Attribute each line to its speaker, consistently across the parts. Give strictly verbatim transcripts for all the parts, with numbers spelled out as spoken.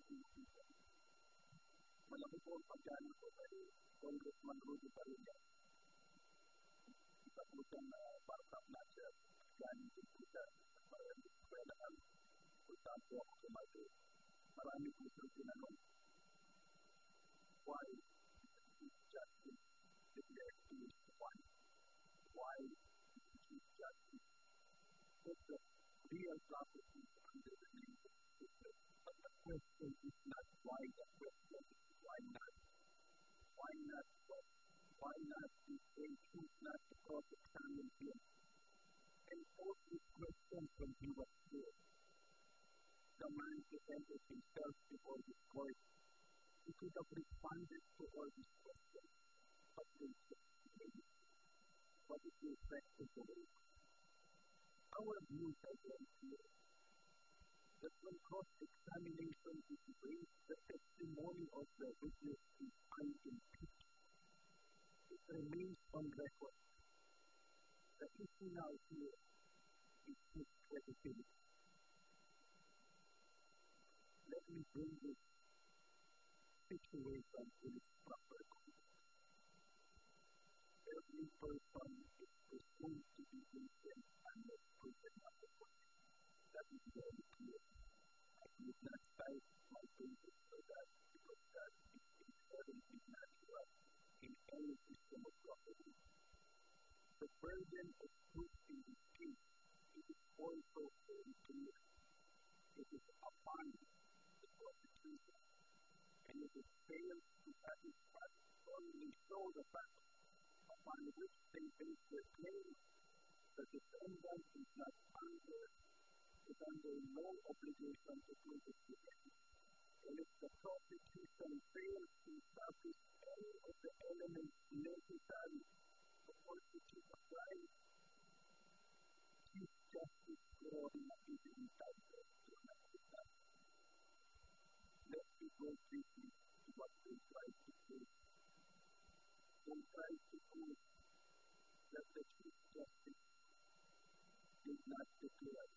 Speaker 1: Malaki po ang pagkano po kay Congressman Rudy Parilla. Isa po siyang uh, part-up na siya. Galing din po siya sa maraming eskwelahan. Kung saan po ako sumagi. Marami po siyang tinanong. Why is justice declared to be one? Why is justice? Because the real prophecy under the name of Jesus. But the question is not why, the question is why not? Why not what? Why not if they choose not to cross-examine him? And all these questions when he was here. The man presented himself before this court. He could have responded to all these questions, but they said, what is the effect of the way? Our views are very clear. That when cross-examination is raised, the testimony of the witness is unimpeached. It remains on record. The issue now here is his credibility. Let me bring this situation in its proper context. Every person is presumed to be innocent unless proven otherwise. That is very clear. I would not cite my basis for that because that is inherently natural in any system of property. The burden of proof in this case is also very clear. It is upon the prosecution, and it is failed to satisfy only show the fact upon which they base their claim. The defendant is not under, is under no obligation to prove its defense. And if the prosecution fails to establish any of the elements necessary to constitute a crime, Chief Justice Gloria is entitled to an acquittal. Let me go briefly to what they tried to prove. They tried to prove that the Chief Justice did not declare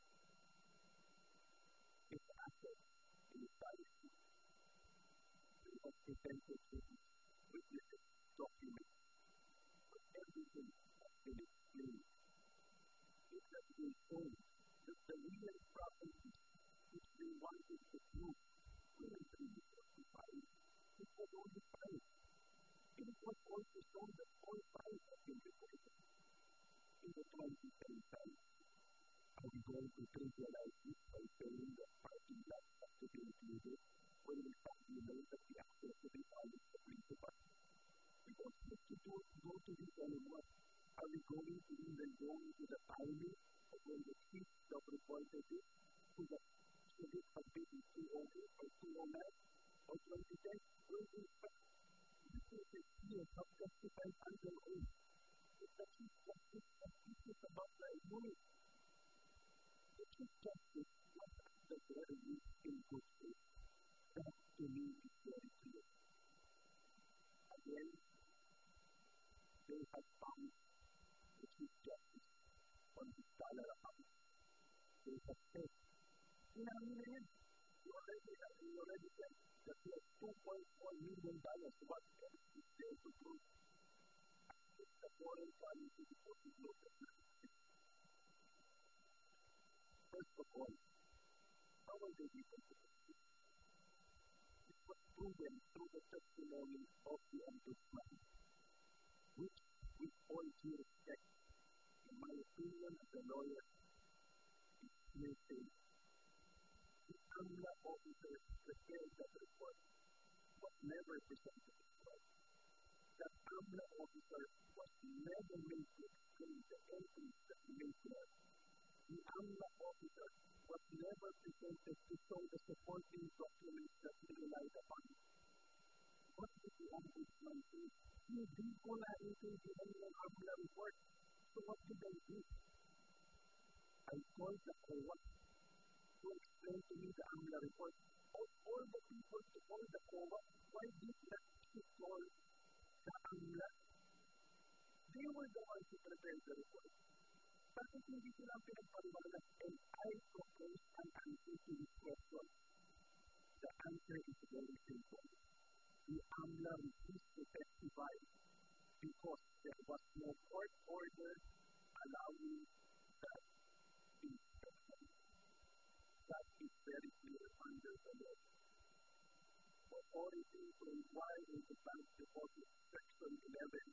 Speaker 1: his assets in his policy. He was presented with witnesses, documents, but everything has been explained. It has been shown that the real property which they wanted to prove couldn't really justify it. It was only five. And it was also shown that all five have been reported in the twenty ten time. Are we going to trivialize this by saying that parking lots have to be included when we finally know that the access to the file is the principal? We don't need to do, go to this anymore. Are we going to even go into the timing of when the chief job reported it to the should it have been in two oh eight or two oh nine or twenty ten? Well, in fact, this is the clear of justified under oath. If the chief justice was issues about the unit, the chief justice was at the very least in good faith. That to me is very clear. Again, they have found the chief justice on his dollar account. They have said, sinabi na yan. You already, you already said that he has two point four million dollars worth of his there to prove. It's the foreign quality before he looked at that. First of all, how are they able to do this? It was proven through the testimony of the ombudsman, which, with all due respect, in my opinion as a lawyer, is hearsay. The AMLA officer prepared that report was never presented to the court. The AMLA officer was never made to explain the entries that he made there. The AMLA officer was never presented to show the supporting documents that he relied upon. What did the ombudsman do? Hindi ko naintindihan yung AMLA report. So what did I do? I called the C O A to explain to me the AMLA report. Of all the people to call the C O A, why did not he call the AMLA? They were the ones who prepared the report. Bakit hindi sila pinagpaliwanag? And I proposed an answer to this question. The answer is very simple. The AMLA refused to testify because there was no court order allowing that inspection. That is very clear under the law. Authority to inquire into bank deposit section eleven.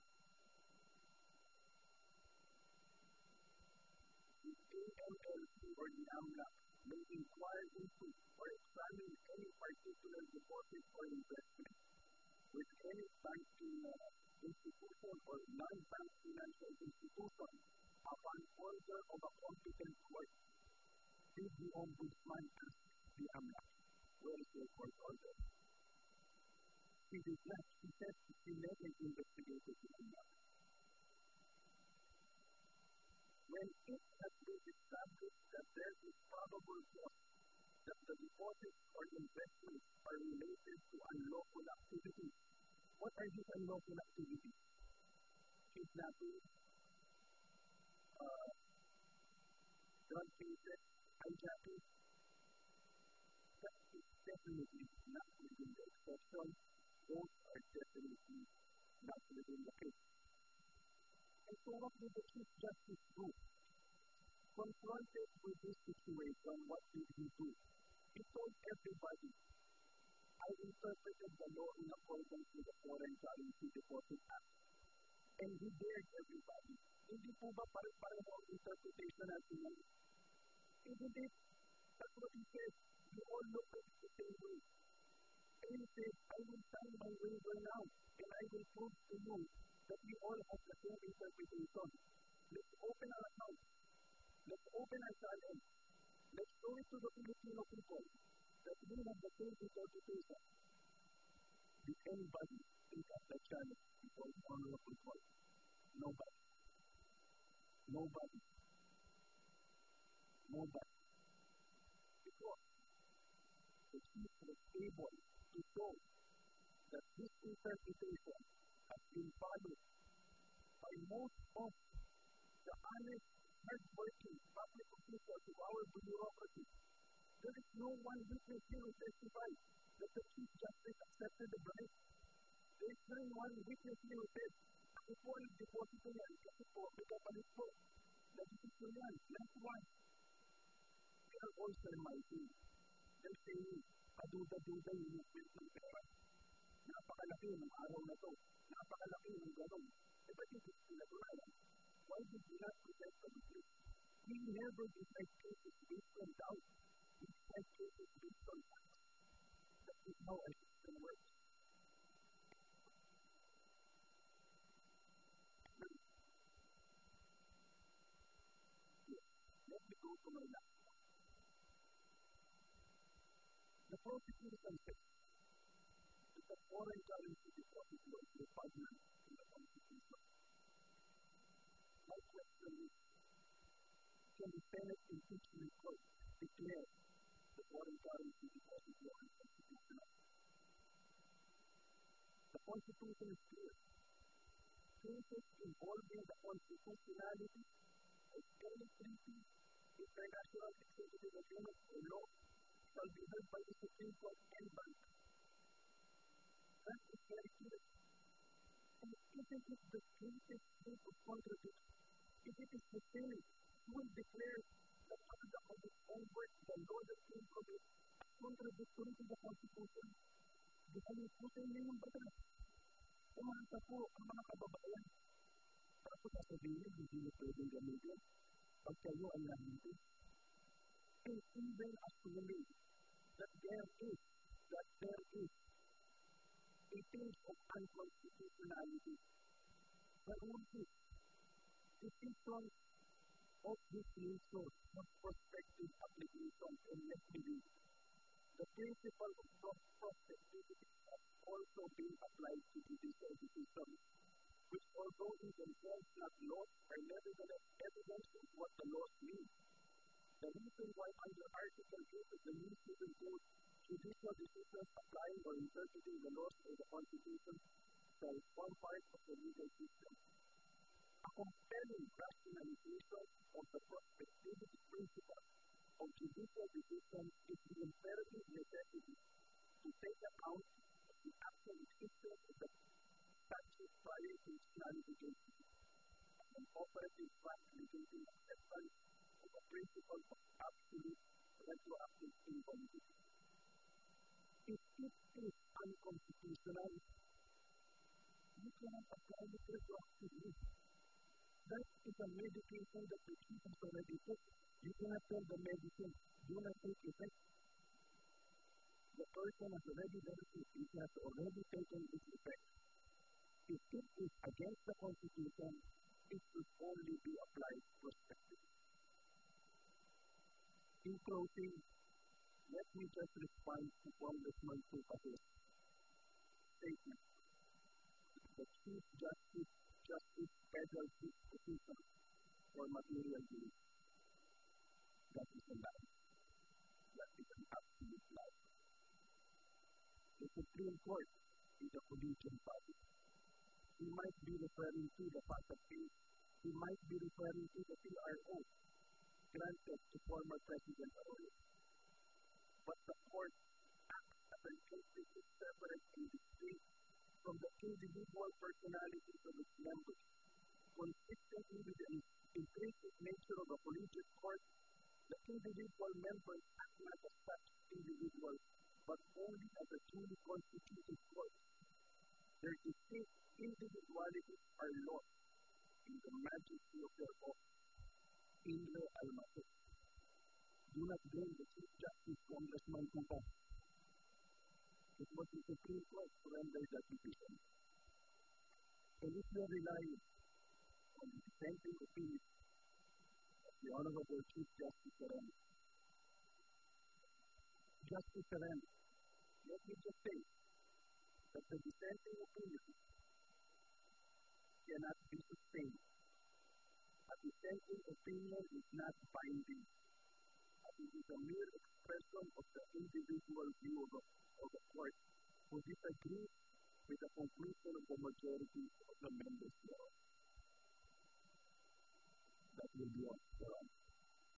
Speaker 1: The A M L C or the AMLA may inquire into or examine any particular deposit or investment with any banking uh, institution or non-bank financial institution upon order of a competent court. Did the Ombudsman ask the AMLA, where is your court order? He did not. He said he never investigated the AMLA. When it has been established that there is probable cause that the deposits or investments are related to unlawful activities, what are these unlawful activities? Kidnapping, uh, drug cases, hijacking. That is definitely not within the exception. Those are definitely not within the case. And so what did the Chief Justice do? Confronted with this situation, what did he do? He told everybody, I interpreted the law in accordance with the Foreign Currency Deposit Act. And he dared everybody. Hindi po ba pare-pareho ang interpretation natin yan? Isn't it? That's what he said. You all look at it the same way. And he said, I will sign my waiver now, and I will prove to you that we all have the same interpretation. Let's open our account. Let's open our channel. Let's show it to the Filipino people that we have the same interpretation. Did anybody think of the challenge before the honorable court? Nobody. Nobody. Nobody. Because the chief was able to show that this interpretation has been followed by most of the honest, hard-working public officials of our bureaucracy. There is no one witness here who testified that the Chief Justice accepted the bribe. There is no one witness here who said, ako po ang deposito yan, kasi po, nagkapalit po. Nagkikito yan, last one. They are all surmising. They're saying, paduda-duda yung movement ng pera. Napakalaki ng araw na to. Napakalaki ng gano'n. Eh, ba't hindi sila tulayan? Why did you not protect the Muslims? We never decide cases based on doubt. We decide cases based on facts. That is how a system works. Let me go to my last one. The prosecution says that the foreign currency deposit law is repugnant to the Constitution. My question is, can the Senate impeachment court declare the foreign currency deposit law unconstitutional? The Constitution is clear. Cases involving the constitutionality of any treaty, international executive agreement, or law shall be heard by the Supreme Court and bank. That is very clear. And isn't it the greatest case of contradiction? If it is the Senate who will declare the conduct of its own work, the law that came from it, contradictory to the Constitution, di ba yung putin niya yung batas? Umanta po ang mga kababayan. Tapos sasabihin, hindi niyo pwedeng gamitin pag kayo ay nahintid. And even assuming that there is, that there is a case of unconstitutionality, the rule is decision of this nature of prospective application and let me read. The principle of prospectivity has also been applied to judicial decisions, which although in themselves not laws, are nevertheless evidence of what the laws mean. The reason why under Article eight of the New Civil Code, judicial decisions applying or interpreting the laws or the Constitution shall form part of the legal system. A compelling rationalization of the prospectivity principle of judicial decisions is the imperative necessity to take account of the actual existence of the statute prior to its clarification, as an operative fact negating acceptance of a principle of absolute retroactive invalidity. If it is unconstitutional, you cannot apply it retroactively. That is a medication that the chief has already took. You cannot tell the medicine, do not take effect. The person has already done it, it has already taken its effect. If it is against the Constitution, it should only be applied prospectively. In closing, let me just respond to Congressman Tupa's statement. The Chief Justice, Justice Federal Chief Petition for material duty. That is a lie. That is an absolute lie. The Supreme Court is a collegial body. He might be referring to the FATF case. He might be referring to the P R O granted to former President Arroyo. But the court acts as an entity separate and distinct from the individual personalities of its members. Consistently with the intrinsic nature of a collegiate court, the individual members act not as such individuals, but only as a duly constituted court. Their distinct individualities are lost in the majesty of their office. In their almato. Do not blame the Chief Justice, Congressman Tupa. It was the Supreme Court who rendered that decision. And if you are relying on the dissenting opinion of the Honorable Chief Justice Sereno, Justice Sereno, let me just say that the dissenting opinion cannot be sustained. A dissenting opinion is not binding. It is a mere expression of the individual view of, of the court who disagrees with the conclusion of the majority of the members thereof. That will be all.